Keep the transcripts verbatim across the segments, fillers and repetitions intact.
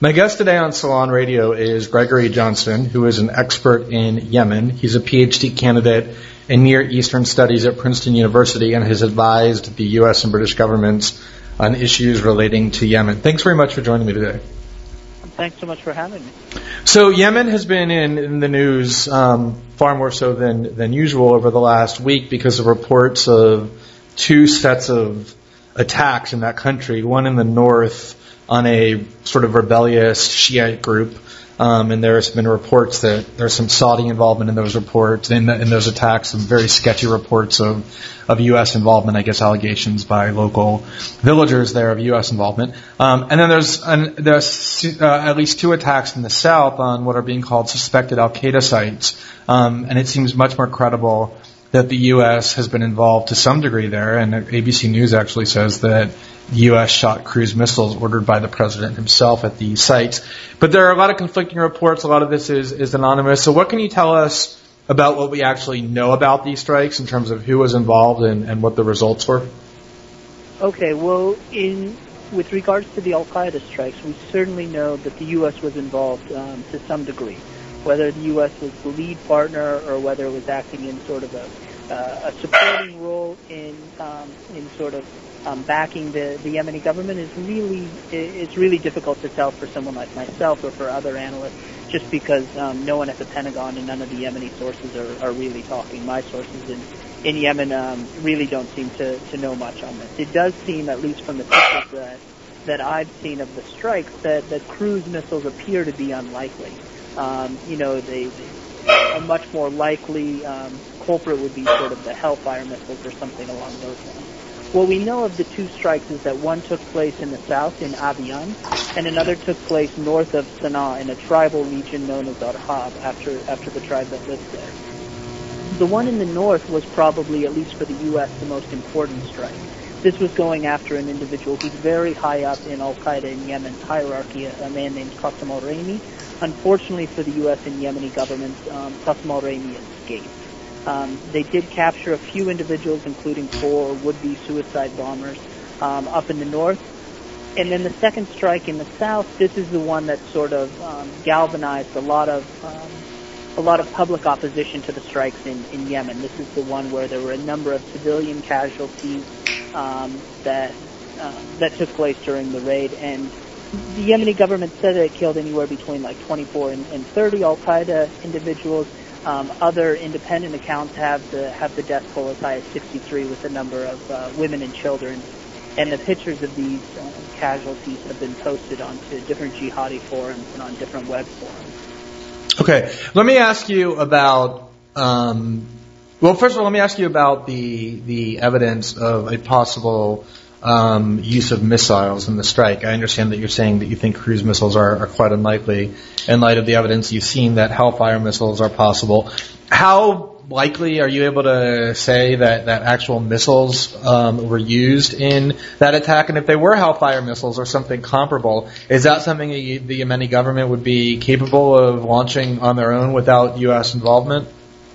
My guest today on Salon Radio is Gregory Johnson, who is an expert in Yemen. He's a P H D candidate in Near Eastern Studies at Princeton University and has advised the U S and British governments on issues relating to Yemen. Thanks very much for joining me today. Thanks so much for having me. So Yemen has been in, in the news um, far more so than, than usual over the last week because of reports of two sets of attacks in that country, one in the north on a sort of rebellious Shiite group, um, and there's been reports that there's some Saudi involvement in those reports, in, in those attacks, some very sketchy reports of, of U S involvement, I guess allegations by local villagers there of U S involvement. Um, and then there's, an, there's uh, at least two attacks in the south on what are being called suspected Al-Qaeda sites, um, and it seems much more credible that the U S has been involved to some degree there, and A B C News actually says that the U S shot cruise missiles ordered by the president himself at these sites. But there are a lot of conflicting reports. A lot of this is, is anonymous. So what can you tell us about what we actually know about these strikes in terms of who was involved and, and what the results were? Okay, well, in with regards to the Al-Qaeda strikes, we certainly know that the U S was involved um, to some degree. Whether the U S was the lead partner or whether it was acting in sort of a, uh, a supporting role in um, in sort of um, backing the, the Yemeni government is really it's really difficult to tell for someone like myself or for other analysts, just because um, no one at the Pentagon and none of the Yemeni sources are, are really talking. My sources in in Yemen um, really don't seem to, to know much on this. It does seem, at least from the pictures that that I've seen of the strikes, that, that cruise missiles appear to be unlikely. Um, you know, they, they, a much more likely um, culprit would be sort of the Hellfire missiles or something along those lines. What we know of the two strikes is that one took place in the south in Abiyan, and another took place north of Sana'a in a tribal region known as Arhab, after after the tribe that lives there. The one in the north was probably, at least for the U S, the most important strike. This was going after an individual who's very high up in Al-Qaeda in Yemen's hierarchy, a man named Qasim al-Raymi. Unfortunately for the U S and Yemeni governments, um, Qasim al-Raymi escaped. Um, they did capture a few individuals, including four would-be suicide bombers, um, up in the north. And then the second strike in the south, this is the one that sort of um, galvanized a lot of um, a lot of public opposition to the strikes in, in Yemen. This is the one where there were a number of civilian casualties um, that uh, that took place during the raid, and the Yemeni government said that it killed anywhere between like twenty-four and, and thirty Al-Qaeda individuals. Um, other independent accounts have the have the death toll as high as sixty-three, with a number of uh, women and children. And the pictures of these uh, casualties have been posted onto different jihadi forums and on different web forums. Okay, let me ask you about. Um, well, first of all, let me ask you about the the evidence of a possible Um, use of missiles in the strike. I understand that you're saying that you think cruise missiles are, are quite unlikely in light of the evidence you've seen that Hellfire missiles are possible. How likely are you able to say that, that actual missiles um, were used in that attack? And if they were Hellfire missiles or something comparable, is that something that you, the Yemeni government would be capable of launching on their own without U S involvement?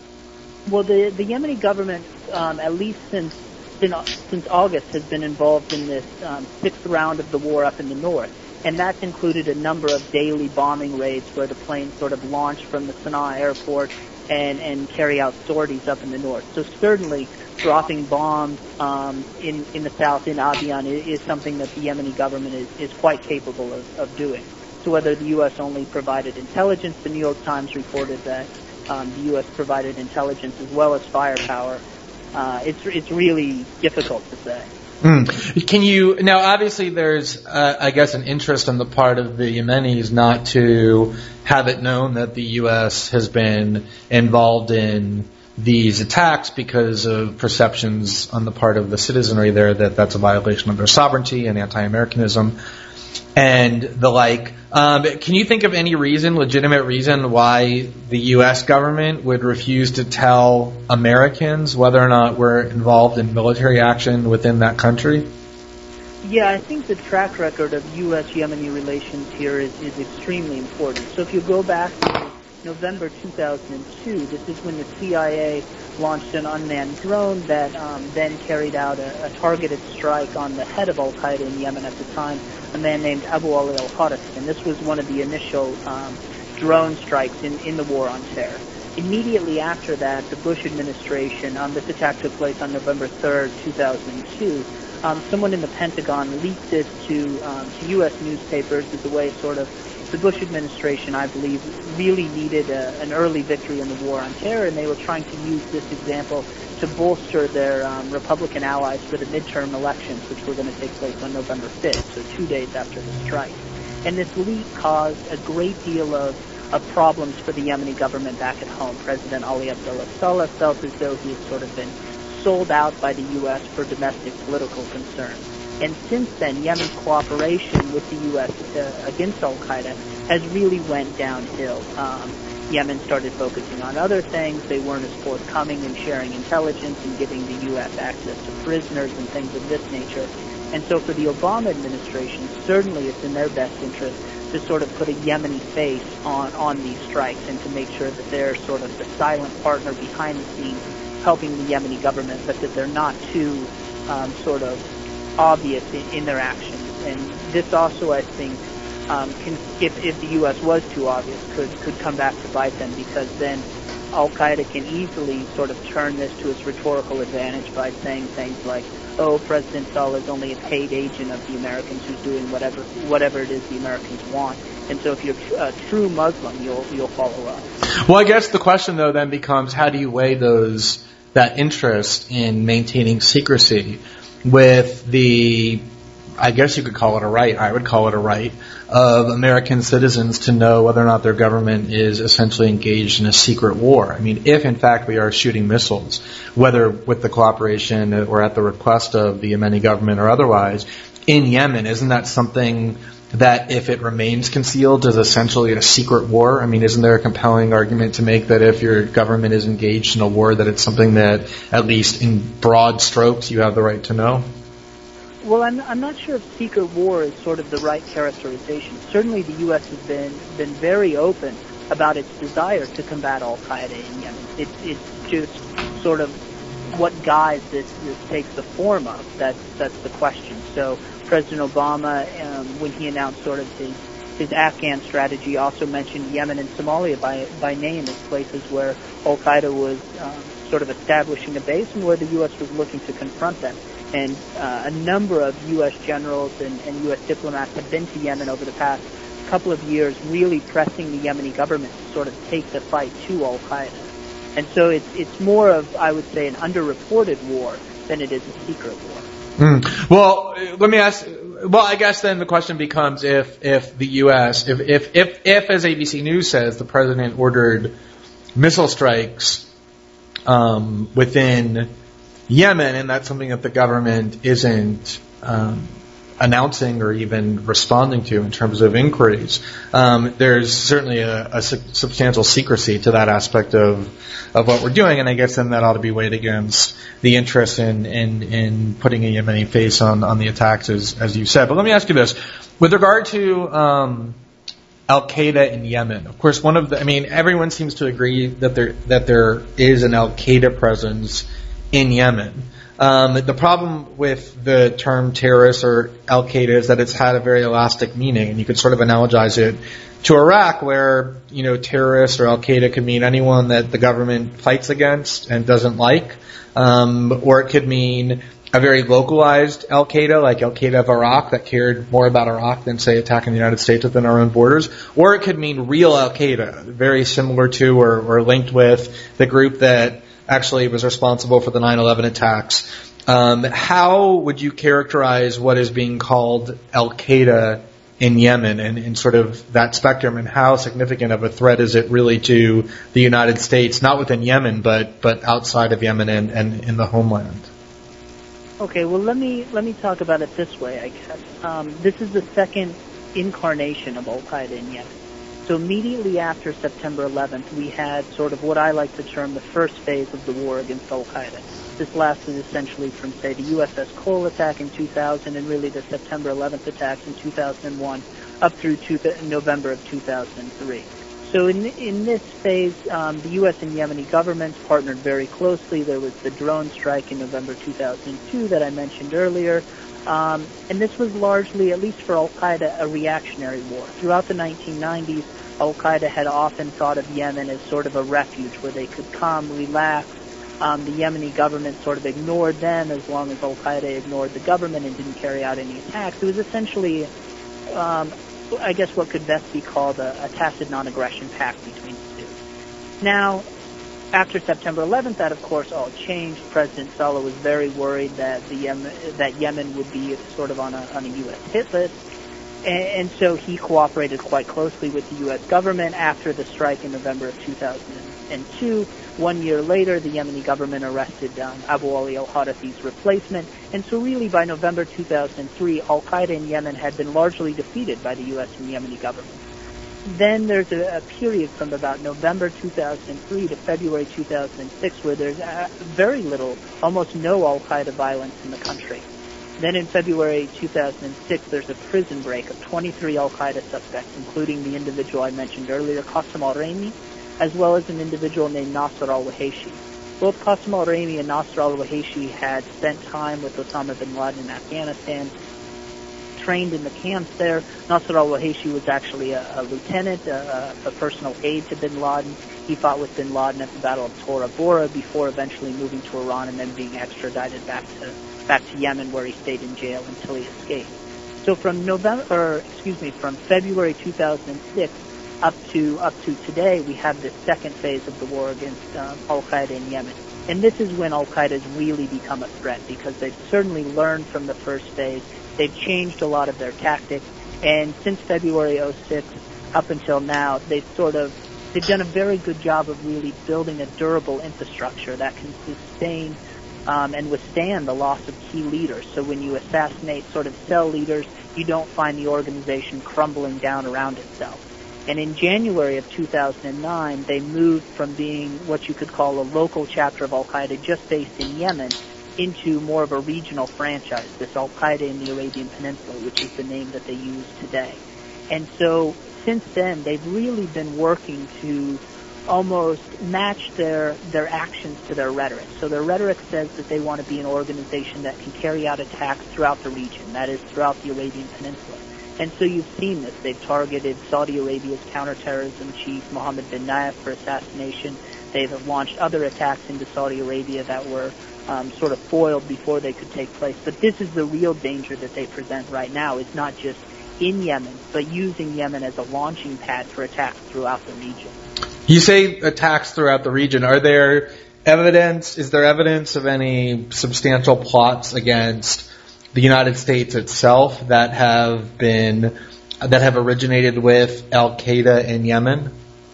Well, the, the Yemeni government, um, at least since Been, since August, has been involved in this um, sixth round of the war up in the north, and that's included a number of daily bombing raids where the planes sort of launch from the Sana'a airport and, and carry out sorties up in the north. So certainly dropping bombs um, in, in the south, in Abiyan, is, is something that the Yemeni government is, is quite capable of, of doing. So whether the U S only provided intelligence, the New York Times reported that um, the U S provided intelligence as well as firepower. Uh, it's it's really difficult to say. Mm. Can you now? Obviously, there's uh, I guess an interest on the part of the Yemenis not to have it known that the U S has been involved in these attacks because of perceptions on the part of the citizenry there that that's a violation of their sovereignty and anti-Americanism and the like. Um, can you think of any reason, legitimate reason, why the U S government would refuse to tell Americans whether or not we're involved in military action within that country? Yeah, I think the track record of U S Yemeni relations here is, is extremely important. So if you go back to November two thousand two. This is when the C I A launched an unmanned drone that um, then carried out a, a targeted strike on the head of Al-Qaeda in Yemen at the time, a man named Abu Ali al-Harathi. And this was one of the initial um, drone strikes in, in the war on terror. Immediately after that, the Bush administration, um, this attack took place on November third, two thousand two. Um, someone in the Pentagon leaked this to, um, to U S newspapers as a way of sort of, the Bush administration, I believe, really needed a, an early victory in the war on terror, and they were trying to use this example to bolster their um, Republican allies for the midterm elections, which were going to take place on November fifth, so two days after the strike. And this leak caused a great deal of, of problems for the Yemeni government back at home. President Ali Abdullah Saleh felt as though he had sort of been sold out by the U S for domestic political concerns. And since then, Yemen's cooperation with the U S uh, against Al-Qaeda has really went downhill. Um, Yemen started focusing on other things. They weren't as forthcoming in sharing intelligence and giving the U S access to prisoners and things of this nature. And so for the Obama administration, certainly it's in their best interest to sort of put a Yemeni face on, on these strikes and to make sure that they're sort of the silent partner behind the scenes helping the Yemeni government, but that they're not too um, sort of obvious in, in their actions. And this also, I think, um, can, if, if the U S was too obvious, could, could come back to bite them, because then Al-Qaeda can easily sort of turn this to its rhetorical advantage by saying things like, oh, President Saleh is only a paid agent of the Americans who's doing whatever whatever it is the Americans want. And so if you're a true Muslim, you'll you'll follow up. Well, I guess the question, though, then becomes, how do you weigh those that interest in maintaining secrecy with the, I guess you could call it a right, I would call it a right, of American citizens to know whether or not their government is essentially engaged in a secret war. I mean, if in fact we are shooting missiles, whether with the cooperation or at the request of the Yemeni government or otherwise, in Yemen, isn't that something that, if it remains concealed, is essentially a secret war? I mean, isn't there a compelling argument to make that if your government is engaged in a war, that it's something that, at least in broad strokes, you have the right to know? Well, I'm, I'm not sure if secret war is sort of the right characterization. Certainly the U S has been, been very open about its desire to combat Al-Qaeda in Yemen. It, it's just sort of what guise this, this takes the form of. That's, that's the question. So President Obama, um, when he announced sort of his, his Afghan strategy, also mentioned Yemen and Somalia by, by name as places where Al-Qaeda was um, sort of establishing a base and where the U S was looking to confront them. And uh, a number of U S generals and, and U S diplomats have been to Yemen over the past couple of years, really pressing the Yemeni government to sort of take the fight to Al-Qaeda. And so it's, it's more of, I would say, an underreported war than it is a secret war. Mm. Well, let me ask, well, I guess then the question becomes, if, if the U S, if, if, if, if, as A B C News says, the president ordered missile strikes um, within Yemen, and that's something that the government isn't um, announcing or even responding to in terms of inquiries, um, there's certainly a, a su- substantial secrecy to that aspect of of what we're doing, and I guess then that ought to be weighed against the interest in in, in putting a Yemeni face on, on the attacks, as, as you said. But let me ask you this. With regard to um, Al-Qaeda in Yemen, of course, one of the, I mean, everyone seems to agree that there that there is an Al-Qaeda presence in Yemen. Um, the problem with the term terrorist or Al-Qaeda is that it's had a very elastic meaning, and you could sort of analogize it to Iraq, where, you know, terrorist or Al-Qaeda could mean anyone that the government fights against and doesn't like, um, or it could mean a very localized Al-Qaeda, like Al-Qaeda of Iraq, that cared more about Iraq than, say, attacking the United States within our own borders, or it could mean real Al-Qaeda, very similar to or, or linked with the group that actually was responsible for the nine eleven attacks. Um, how would you characterize what is being called Al-Qaeda in Yemen and, and sort of that spectrum, and how significant of a threat is it really to the United States, not within Yemen, but, but outside of Yemen and, and in the homeland? Okay, well, let me let me talk about it this way, I guess. Um, this is the second incarnation of Al-Qaeda in Yemen. So immediately after September eleventh, we had sort of what I like to term the first phase of the war against Al-Qaeda. This lasted essentially from, say, the U S S Cole attack in two thousand and really the September eleventh attacks in two thousand one up through two th- November of two thousand three. So in in this phase, um, the U S and Yemeni governments partnered very closely. There was the drone strike in November two thousand two that I mentioned earlier. Um, and this was largely, at least for al-Qaeda, a reactionary war. Throughout the nineteen nineties, al-Qaeda had often thought of Yemen as sort of a refuge where they could come, relax. Um, the Yemeni government sort of ignored them as long as al-Qaeda ignored the government and didn't carry out any attacks. It was essentially, um, I guess what could best be called a, a tacit non-aggression pact between the two. Now, after September eleventh, that of course all changed. President Saleh was very worried that the Yemen, that Yemen would be sort of on a, on a U S hit list, and, and so he cooperated quite closely with the U S government after the strike in November of two thousand two. One year later, the Yemeni government arrested um, Abu Ali al-Hadathi's replacement, and so really by November two thousand three, al-Qaeda in Yemen had been largely defeated by the U S and Yemeni government. Then there's a, a period from about November two thousand three to February two thousand six where there's uh, very little, almost no al-Qaeda violence in the country. Then in February two thousand six, there's a prison break of twenty-three al-Qaeda suspects, including the individual I mentioned earlier, Qasim al-Raymi, as well as an individual named Nasser al-Waheshi. Both Qasim al-Raymi and Nasser al-Waheshi had spent time with Osama bin Laden in Afghanistan, trained in the camps there. Nasser al-Waheshi was actually a, a lieutenant, a, a personal aide to bin Laden. He fought with bin Laden at the Battle of Tora Bora before eventually moving to Iran and then being extradited back to back to Yemen, where he stayed in jail until he escaped. So from November, or excuse me, from February two thousand six up to up to today, we have the second phase of the war against um, al-Qaeda in Yemen. And this is when al-Qaeda has really become a threat, because they've certainly learned from the first phase. They've changed a lot of their tactics, and since February oh six up until now, they've sort of they've done a very good job of really building a durable infrastructure that can sustain um, and withstand the loss of key leaders. So when you assassinate sort of cell leaders, you don't find the organization crumbling down around itself. And in January of two thousand nine, they moved from being what you could call a local chapter of al-Qaeda just based in Yemen into more of a regional franchise, this al-Qaeda in the Arabian Peninsula, which is the name that they use today. And so since then, they've really been working to almost match their their actions to their rhetoric. So their rhetoric says that they want to be an organization that can carry out attacks throughout the region, that is, throughout the Arabian Peninsula. And so you've seen this. They've targeted Saudi Arabia's counterterrorism chief, Mohammed bin Nayef, for assassination. They've launched other attacks into Saudi Arabia that were um, sort of foiled before they could take place. But this is the real danger that they present right now, is not just in Yemen, but using Yemen as a launching pad for attacks throughout the region. You say attacks throughout the region. Are there evidence, is there evidence of any substantial plots against the United States itself that have been, that have originated with al-Qaeda in Yemen?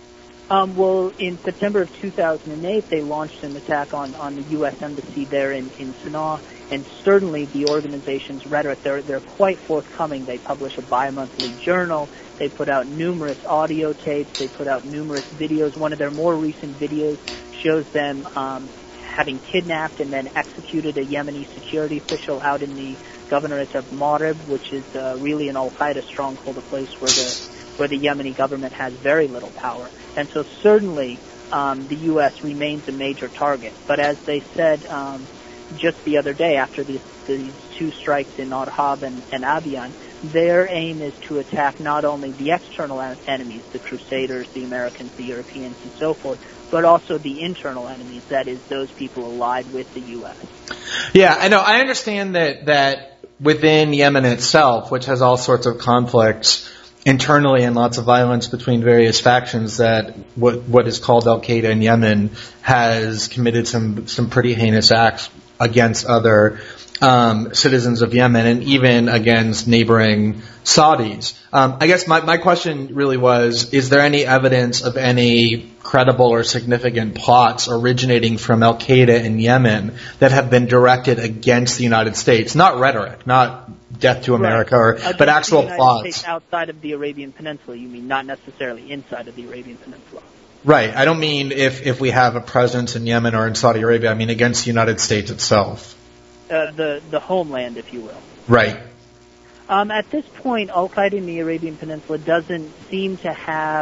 Um, well, in September of two thousand eight, they launched an attack on, on the U S embassy there in, in Sana'a, and certainly the organization's rhetoric, they're, they're quite forthcoming. They publish a bi-monthly journal. They put out numerous audio tapes. They put out numerous videos. One of their more recent videos shows them um, having kidnapped and then executed a Yemeni security official out in the governorate of Marib, which is uh, really an al-Qaeda stronghold, a place where the where the Yemeni government has very little power. And so certainly um, the U S remains a major target. But as they said um, just the other day, after these, these two strikes in Arhab and, and Abiyan, their aim is to attack not only the external enemies, the Crusaders, the Americans, the Europeans, and so forth, but also the internal enemies, that is, those people allied with the U S. Yeah, I know. I understand that, that within Yemen itself, which has all sorts of conflicts internally and lots of violence between various factions, that what what is called al-Qaeda in Yemen has committed some some pretty heinous acts against other um, citizens of Yemen and even against neighboring Saudis. Um, I guess my, my question really was, is there any evidence of any credible or significant plots originating from al-Qaeda in Yemen that have been directed against the United States? Not rhetoric, not death to America, right. or, but actual the United plots. States outside of the Arabian Peninsula, you mean, not necessarily inside of the Arabian Peninsula. Right. I don't mean if, if we have a presence in Yemen or in Saudi Arabia. I mean against the United States itself. Uh, the, the homeland, if you will. Right. Um, at this point, al-Qaeda in the Arabian Peninsula doesn't seem to have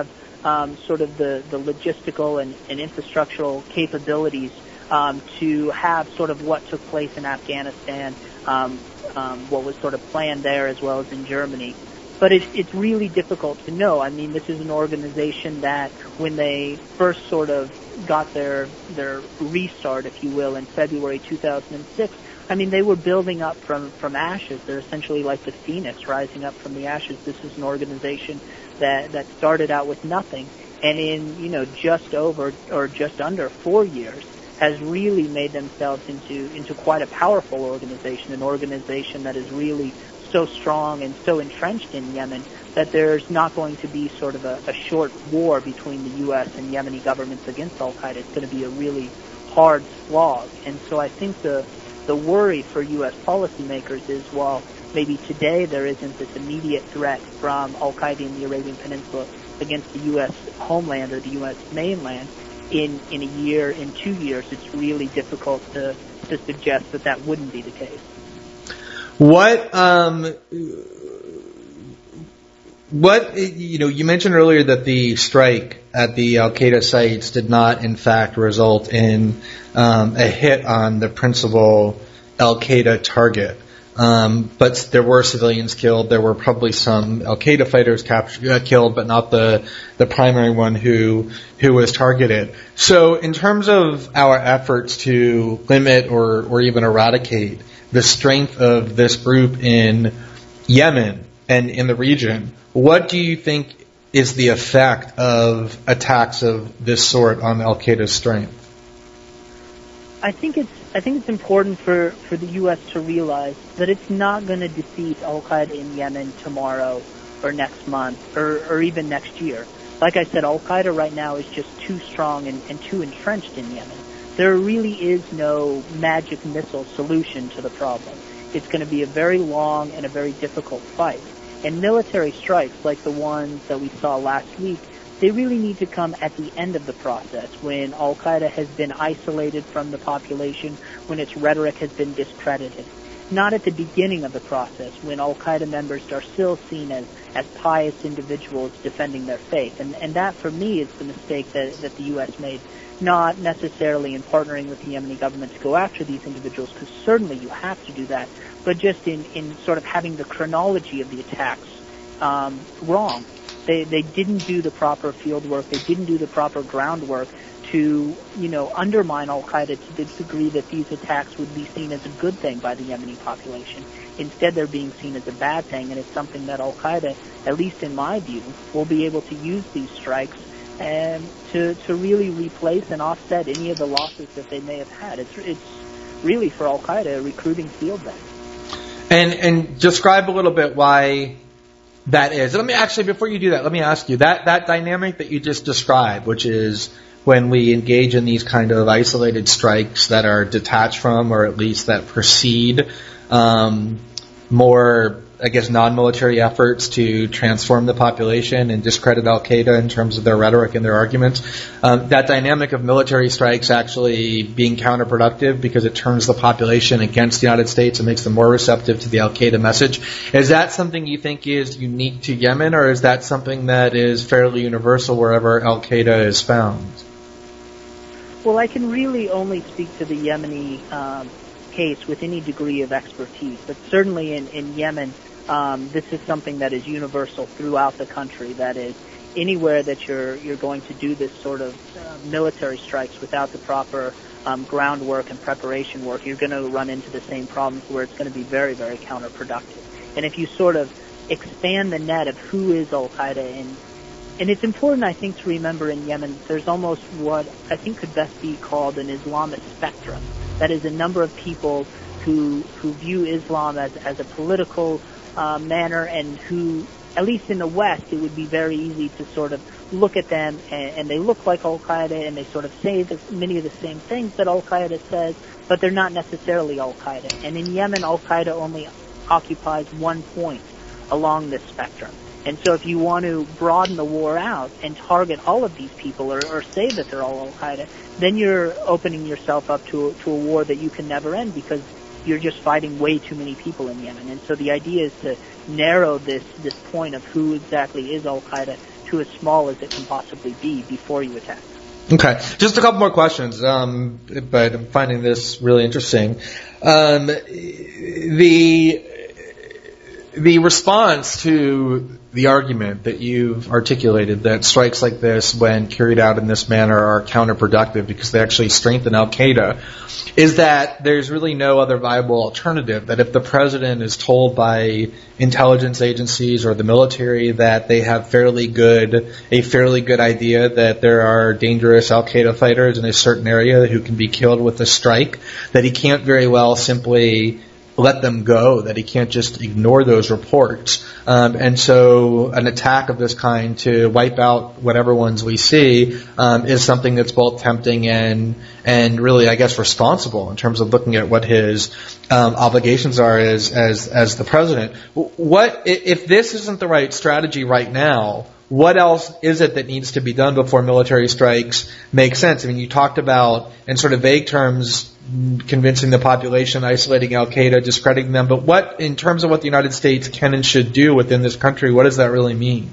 um, sort of the, the logistical and, and infrastructural capabilities um, to have sort of what took place in Afghanistan, um, um, what was sort of planned there as well as in Germany. But it, it's really difficult to know. I mean, this is an organization that when they first sort of got their their restart, if you will, in February two thousand six, I mean, they were building up from, from ashes. They're essentially like the phoenix rising up from the ashes. This is an organization that, that started out with nothing, and in, you know, just over or just under four years has really made themselves into, into quite a powerful organization, an organization that is really so strong and so entrenched in Yemen that there's not going to be sort of a, a short war between the U S and Yemeni governments against al-Qaeda. It's going to be a really hard slog. And so I think the the worry for U S policymakers is, while maybe today there isn't this immediate threat from al-Qaeda in the Arabian Peninsula against the U S homeland or the U S mainland, in, in a year, in two years, it's really difficult to, to suggest that that wouldn't be the case. What, um, what, you know, you mentioned earlier that the strike at the Al-Qaeda sites did not, in fact, result in um, a hit on the principal Al-Qaeda target. Um, but there were civilians killed. There were probably some Al-Qaeda fighters captured, uh, killed, but not the the primary one who who was targeted. So, in terms of our efforts to limit or or even eradicate the strength of this group in Yemen and in the region, what do you think is the effect of attacks of this sort on Al-Qaeda's strength? I think it's I think it's important for, for the U S to realize that it's not going to defeat al-Qaeda in Yemen tomorrow or next month or, or even next year. Like I said, al-Qaeda right now is just too strong and, and too entrenched in Yemen. There really is no magic missile solution to the problem. It's going to be a very long and a very difficult fight. And military strikes like the ones that we saw last week, they really need to come at the end of the process, when al-Qaeda has been isolated from the population, when its rhetoric has been discredited. Not at the beginning of the process, when al-Qaeda members are still seen as, as pious individuals defending their faith. And, and that, for me, is the mistake that, that the U S made, not necessarily in partnering with the Yemeni government to go after these individuals, because certainly you have to do that, but just in, in sort of having the chronology of the attacks um, wrong. They they didn't do the proper field work. They didn't do the proper groundwork to, you know, undermine al-Qaeda to the degree that these attacks would be seen as a good thing by the Yemeni population. Instead, they're being seen as a bad thing, and it's something that al-Qaeda, at least in my view, will be able to use these strikes and to to really replace and offset any of the losses that they may have had. It's it's really for al-Qaeda a recruiting field then. And and describe a little bit why that is. Let me actually, before you do that, let me ask you, that, that dynamic that you just described, which is when we engage in these kind of isolated strikes that are detached from, or at least that precede um, more, I guess, non-military efforts to transform the population and discredit al-Qaeda in terms of their rhetoric and their arguments, um, that dynamic of military strikes actually being counterproductive because it turns the population against the United States and makes them more receptive to the al-Qaeda message. Is that something you think is unique to Yemen, or is that something that is fairly universal wherever al-Qaeda is found? Well, I can really only speak to the Yemeni um, case with any degree of expertise, but certainly in, in Yemen, Um, this is something that is universal throughout the country. That is, anywhere that you're you're going to do this sort of uh, military strikes without the proper um, groundwork and preparation work, you're going to run into the same problems where it's going to be very, very counterproductive. And if you sort of expand the net of who is al-Qaeda, and and it's important, I think, to remember in Yemen, there's almost what I think could best be called an Islamist spectrum. That is, a number of people who who view Islam as as a political Uh, manner, and who, at least in the West, it would be very easy to sort of look at them and, and they look like al-Qaeda, and they sort of say the, many of the same things that al-Qaeda says, but they're not necessarily al-Qaeda. And in Yemen, al-Qaeda only occupies one point along this spectrum. And so if you want to broaden the war out and target all of these people, or, or say that they're all al-Qaeda, then you're opening yourself up to, to a war that you can never end, because you're just fighting way too many people in Yemen. And so the idea is to narrow this, this point of who exactly is al-Qaeda to to as small as it can possibly be before you attack. Okay, just a couple more questions, um, but I'm finding this really interesting. Um, the the response to the argument that you've articulated that strikes like this, when carried out in this manner, are counterproductive because they actually strengthen al-Qaeda, is that there's really no other viable alternative, that if the president is told by intelligence agencies or the military that they have fairly good, a fairly good idea that there are dangerous al-Qaeda fighters in a certain area who can be killed with a strike, that he can't very well simply let them go, that he can't just ignore those reports. Um, and so an attack of this kind to wipe out whatever ones we see um, is something that's both tempting and and really, I guess, responsible in terms of looking at what his um, obligations are as, as as the president. What if this isn't the right strategy right now? What else is it that needs to be done before military strikes make sense? I mean, you talked about, in sort of vague terms, convincing the population, isolating al-Qaeda, discrediting them. But what, in terms of what the United States can and should do within this country, what does that really mean?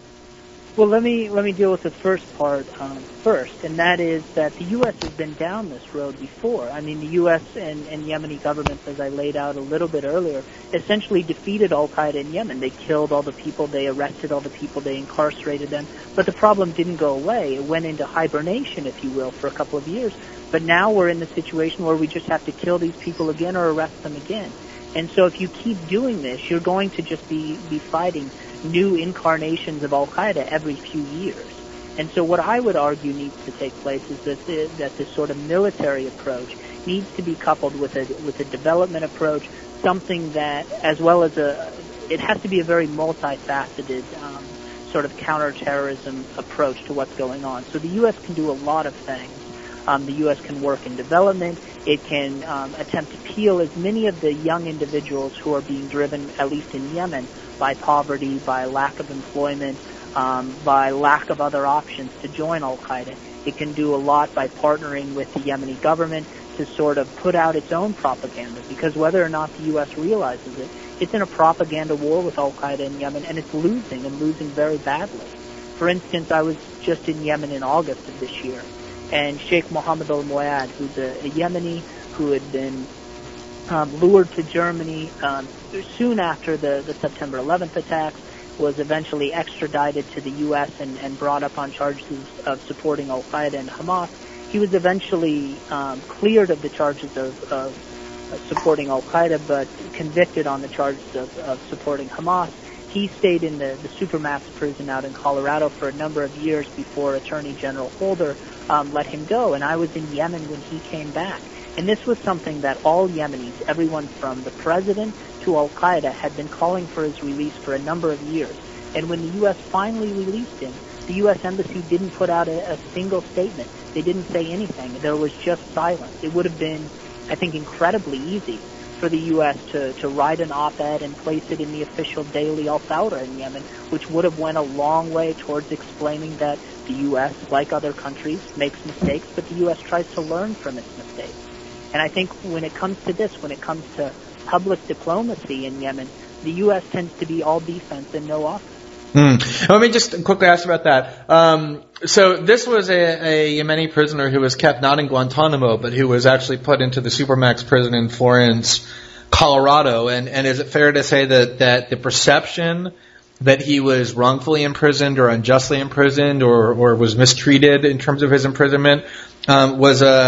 Well, let me let me deal with the first part um, first, and that is that the U S has been down this road before. I mean, the U S and, and Yemeni governments, as I laid out a little bit earlier, essentially defeated al-Qaeda in Yemen. They killed all the people, they arrested all the people, they incarcerated them, but the problem didn't go away. It went into hibernation, if you will, for a couple of years. But now we're in the situation where we just have to kill these people again or arrest them again. And so if you keep doing this, you're going to just be, be fighting new incarnations of al-Qaeda every few years. And so what I would argue needs to take place is that, the, that this sort of military approach needs to be coupled with a, with a development approach, something that, as well as a, it has to be a very multifaceted um, sort of counterterrorism approach to what's going on. So the U S can do a lot of things. Um, the U S can work in development. It can um, attempt to peel as many of the young individuals who are being driven, at least in Yemen, by poverty, by lack of employment, um, by lack of other options to join al-Qaeda. It can do a lot by partnering with the Yemeni government to sort of put out its own propaganda, because whether or not the U S realizes it, it's in a propaganda war with al-Qaeda in Yemen, and it's losing, and losing very badly. For instance, I was just in Yemen in August of this year, and Sheikh Mohammed al-Muad, who's a, a Yemeni who had been um, lured to Germany um, soon after the, the September eleventh attacks, was eventually extradited to the U S and, and brought up on charges of supporting al-Qaeda and Hamas. He was eventually um, cleared of the charges of, of, of supporting al-Qaeda, but convicted on the charges of, of supporting Hamas. He stayed in the, the Supermax prison out in Colorado for a number of years before Attorney General Holder um, let him go. And I was in Yemen when he came back. And this was something that all Yemenis, everyone from the president to al-Qaeda, had been calling for his release for a number of years. And when the U S finally released him, the U S Embassy didn't put out a, a single statement. They didn't say anything. There was just silence. It would have been, I think, incredibly easy for the U S to, to write an op-ed and place it in the official daily Al-Thawra in Yemen, which would have went a long way towards explaining that the U S, like other countries, makes mistakes, but the U S tries to learn from its mistakes. And I think when it comes to this, when it comes to public diplomacy in Yemen, the U S tends to be all defense and no offense. Mm. Let me just quickly ask about that. Um, so this was a, a Yemeni prisoner who was kept not in Guantanamo, but who was actually put into the Supermax prison in Florence, Colorado. And, and is it fair to say that, that the perception that he was wrongfully imprisoned or unjustly imprisoned or, or was mistreated in terms of his imprisonment um, was a,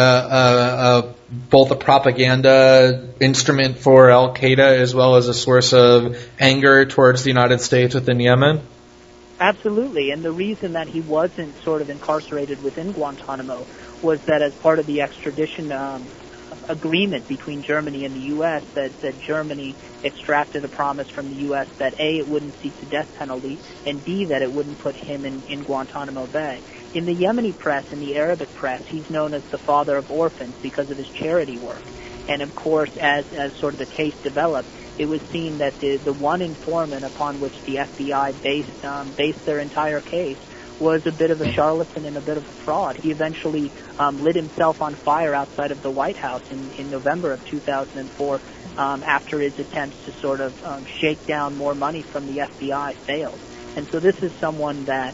a, a both a propaganda instrument for al-Qaeda as well as a source of anger towards the United States within Yemen? Absolutely, and the reason that he wasn't sort of incarcerated within Guantanamo was that as part of the extradition um, agreement between Germany and the U S, that, that Germany extracted a promise from the U S that A, it wouldn't seek the death penalty, and B, that it wouldn't put him in, in Guantanamo Bay. In the Yemeni press, in the Arabic press, he's known as the father of orphans because of his charity work. And of course, as, as sort of the case developed, it was seen that the, the one informant upon which the F B I based, um, based their entire case was a bit of a charlatan and a bit of a fraud. He eventually um, lit himself on fire outside of the White House in, in November of two thousand four um, after his attempts to sort of um, shake down more money from the F B I failed. And so this is someone that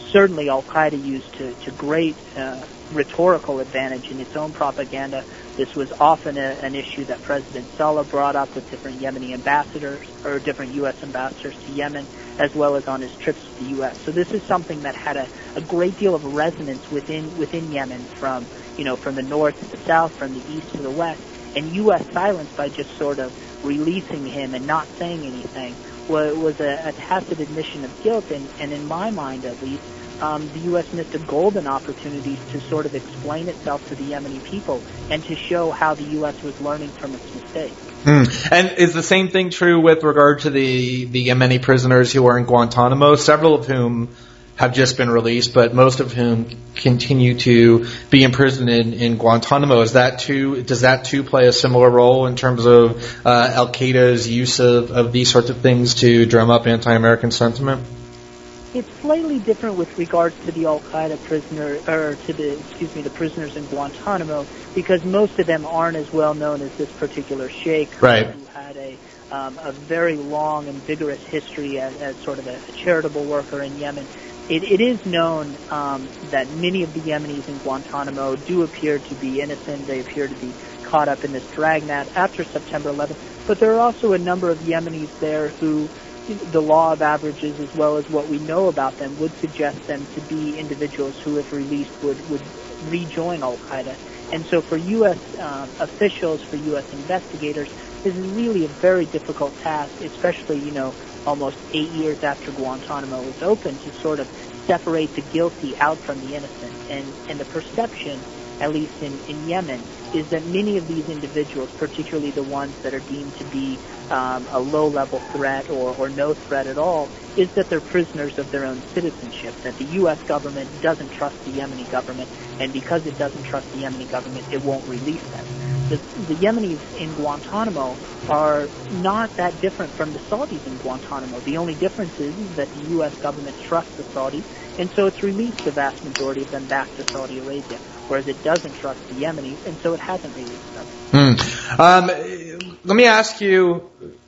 certainly Al-Qaeda used to, to great uh, rhetorical advantage in its own propaganda. This was often a, an issue that President Saleh brought up with different Yemeni ambassadors or different U S ambassadors to Yemen, as well as on his trips to the U S. So this is something that had a, a great deal of resonance within within Yemen, from you know from the north to the south, from the east to the west. And U S silence, by just sort of releasing him and not saying anything, was, was a, a tacit admission of guilt. And, and in my mind, at least, Um, the U S missed a golden opportunity to sort of explain itself to the Yemeni people and to show how the U S was learning from its mistakes. Mm. And is the same thing true with regard to the, the Yemeni prisoners who are in Guantanamo, several of whom have just been released, but most of whom continue to be imprisoned in, in Guantanamo? Is that too, does that too play a similar role in terms of uh, Al-Qaeda's use of, of these sorts of things to drum up anti-American sentiment? It's slightly different with regards to the Al-Qaeda prisoner, or to the, excuse me, the prisoners in Guantanamo, because most of them aren't as well known as this particular sheikh, right, who had a um, a very long and vigorous history as, as sort of a, a charitable worker in Yemen. It, it is known um, that many of the Yemenis in Guantanamo do appear to be innocent. They appear to be caught up in this dragnet after September eleventh. But there are also a number of Yemenis there who, the law of averages, as well as what we know about them, would suggest them to be individuals who, if released, would, would rejoin Al-Qaeda. And so for U S um, officials, for U S investigators, this is really a very difficult task, especially, you know, almost eight years after Guantanamo was open, to sort of separate the guilty out from the innocent. And, and the perception, at least in, in Yemen, is that many of these individuals, particularly the ones that are deemed to be um, a low-level threat or, or no threat at all, is that they're prisoners of their own citizenship, that the U S government doesn't trust the Yemeni government, and because it doesn't trust the Yemeni government, it won't release them. The, the Yemenis in Guantanamo are not that different from the Saudis in Guantanamo. The only difference is that the U S government trusts the Saudis, and so it's released the vast majority of them back to Saudi Arabia, whereas it doesn't trust the Yemenis, and so it hasn't released them. Hmm. Um, let me ask you,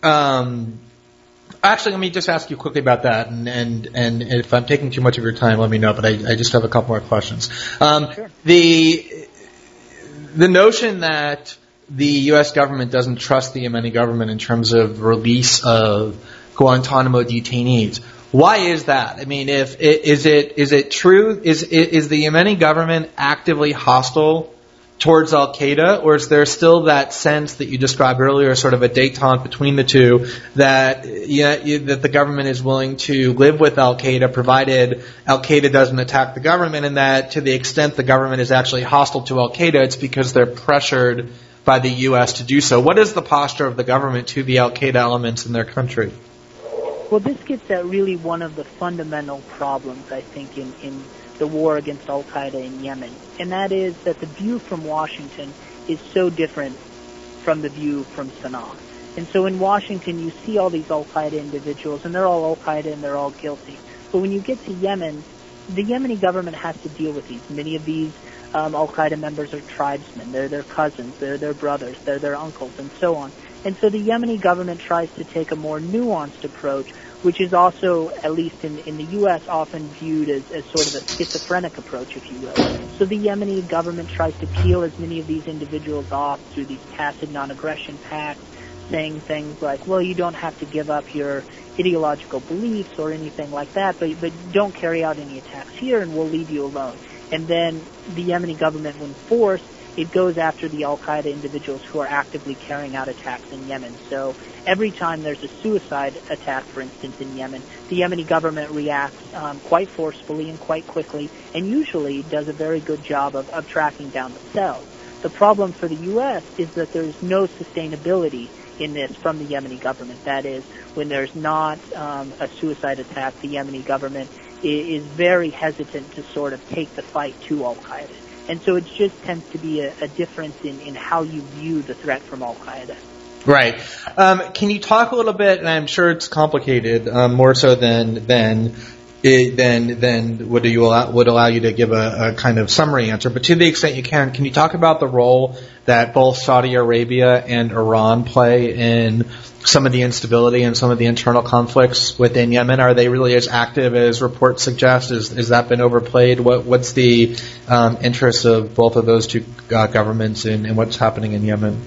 um, actually, let me just ask you quickly about that, and, and, and if I'm taking too much of your time, let me know, but I, I just have a couple more questions. Um, sure. The, the notion that the U S government doesn't trust the Yemeni government in terms of release of Guantanamo detainees, why is that? I mean, if is it is it true? Is is the Yemeni government actively hostile towards Al-Qaeda, or is there still that sense that you described earlier, sort of a détente between the two, that yeah, that the government is willing to live with Al-Qaeda provided Al-Qaeda doesn't attack the government, and that to the extent the government is actually hostile to Al-Qaeda, it's because they're pressured by the U S to do so? What is the posture of the government to the Al-Qaeda elements in their country? Well, this gets at really one of the fundamental problems, I think, in, in the war against Al-Qaeda in Yemen, and that is that the view from Washington is so different from the view from Sana'a. And so in Washington, you see all these Al-Qaeda individuals, and they're all Al-Qaeda and they're all guilty. But when you get to Yemen, the Yemeni government has to deal with these. Many of these um, Al-Qaeda members are tribesmen. They're their cousins. They're their brothers. They're their uncles, and so on. And so the Yemeni government tries to take a more nuanced approach, which is also, at least in, in the U S, often viewed as, as sort of a schizophrenic approach, if you will. So the Yemeni government tries to peel as many of these individuals off through these tacit non-aggression pacts, saying things like, well, you don't have to give up your ideological beliefs or anything like that, but, but don't carry out any attacks here and we'll leave you alone. And then the Yemeni government, when forced, it goes after the Al-Qaeda individuals who are actively carrying out attacks in Yemen. So every time there's a suicide attack, for instance, in Yemen, the Yemeni government reacts um, quite forcefully and quite quickly, and usually does a very good job of, of tracking down the cells. The problem for the U S is that there's no sustainability in this from the Yemeni government. That is, when there's not um, a suicide attack, the Yemeni government is very hesitant to sort of take the fight to Al-Qaeda. And so it just tends to be a, a difference in, in how you view the threat from Al-Qaeda. Right. Um, can you talk a little bit, and I'm sure it's complicated, um, more so than, than it then then would you allow, would allow you to give a, a kind of summary answer. But to the extent you can, can you talk about the role that both Saudi Arabia and Iran play in some of the instability and some of the internal conflicts within Yemen? Are they really as active as reports suggest? Is has that been overplayed? What what's the um, interest of both of those two uh, governments in, in what's happening in Yemen?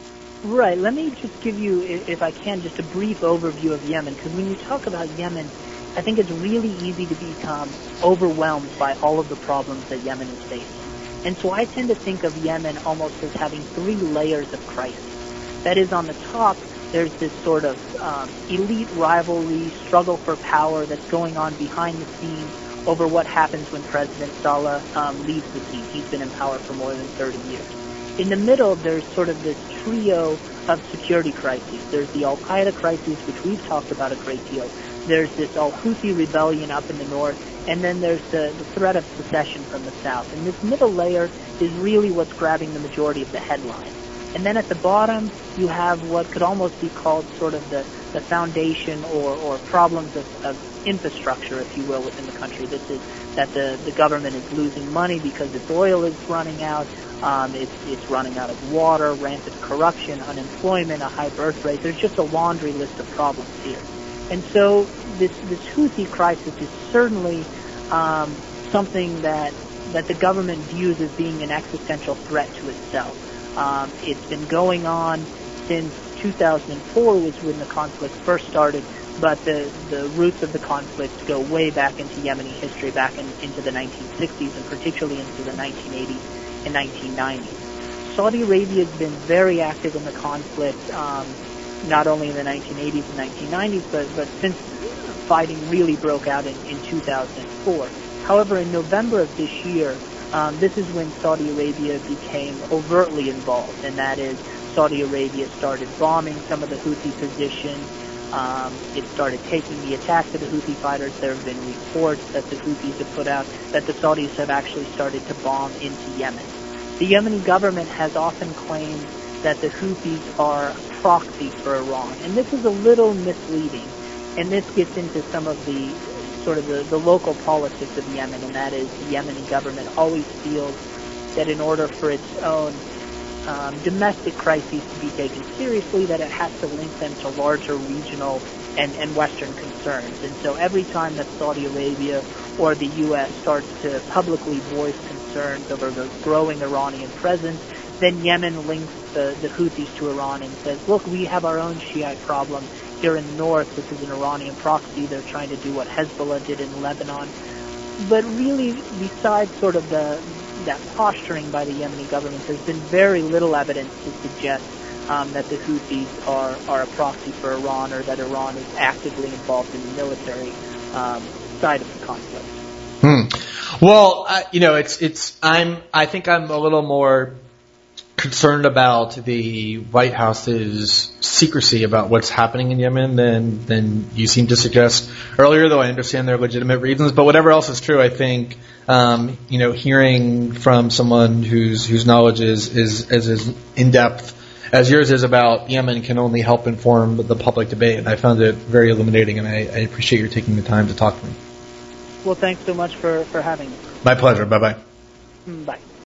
Right. Let me just give you, if I can, just a brief overview of Yemen, because when you talk about Yemen, I think it's really easy to become overwhelmed by all of the problems that Yemen is facing. And so I tend to think of Yemen almost as having three layers of crisis. That is, on the top, there's this sort of um, elite rivalry, struggle for power that's going on behind the scenes over what happens when President Saleh um, leaves the seat. He's been in power for more than thirty years. In the middle, there's sort of this trio of security crises. There's the Al-Qaeda crisis, which we've talked about a great deal. There's this Al-Houthi rebellion up in the north, and then there's the, the threat of secession from the south. And this middle layer is really what's grabbing the majority of the headlines. And then at the bottom, you have what could almost be called sort of the, the foundation or, or problems of, of infrastructure, if you will, within the country. This is that the, the government is losing money because its oil is running out. Um, it's, it's running out of water, rampant corruption, unemployment, a high birth rate. There's just a laundry list of problems here. And so this, this Houthi crisis is certainly um, something that, that the government views as being an existential threat to itself. Um, it's been going on since two thousand four was when the conflict first started, but the, the roots of the conflict go way back into Yemeni history, back in, into the nineteen sixties and particularly into the nineteen eighties and nineteen nineties. Saudi Arabia has been very active in the conflict, um, not only in the nineteen eighties and nineteen nineties, but, but since fighting really broke out in, in two thousand four. However, in November of this year, um, this is when Saudi Arabia became overtly involved, and that is Saudi Arabia started bombing some of the Houthi positions. Um, it started taking the attack to the Houthi fighters. There have been reports that the Houthis have put out that the Saudis have actually started to bomb into Yemen. The Yemeni government has often claimed that the Houthis are a proxy for Iran, and this is a little misleading. And this gets into some of the sort of the, the local politics of Yemen, and that is the Yemeni government always feels that in order for its own Um, domestic crises to be taken seriously, that it has to link them to larger regional and, and Western concerns. And so every time that Saudi Arabia or the U S starts to publicly voice concerns over the growing Iranian presence, then Yemen links the, the Houthis to Iran and says, look, we have our own Shiite problem here in the north. This is an Iranian proxy. They're trying to do what Hezbollah did in Lebanon. But really, besides sort of the that posturing by the Yemeni government, there's been very little evidence to suggest um, that the Houthis are, are a proxy for Iran or that Iran is actively involved in the military um, side of the conflict. Hmm. Well, uh, you know, it's it's I'm I think I'm a little more concerned about the White House's secrecy about what's happening in Yemen than than you seem to suggest earlier, though I understand their legitimate reasons. But whatever else is true, I think um, you know, hearing from someone whose whose knowledge is is, is as in depth as yours is about Yemen can only help inform the public debate. And I found it very illuminating, and I, I appreciate your taking the time to talk to me. Well, thanks so much for, for having me. My pleasure. Bye bye. Bye.